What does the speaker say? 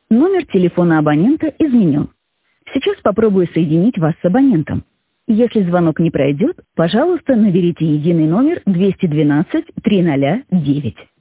Номер телефона абонента изменен. Сейчас попробую соединить вас с абонентом. Если звонок не пройдет, пожалуйста, наберите единый номер 212 309.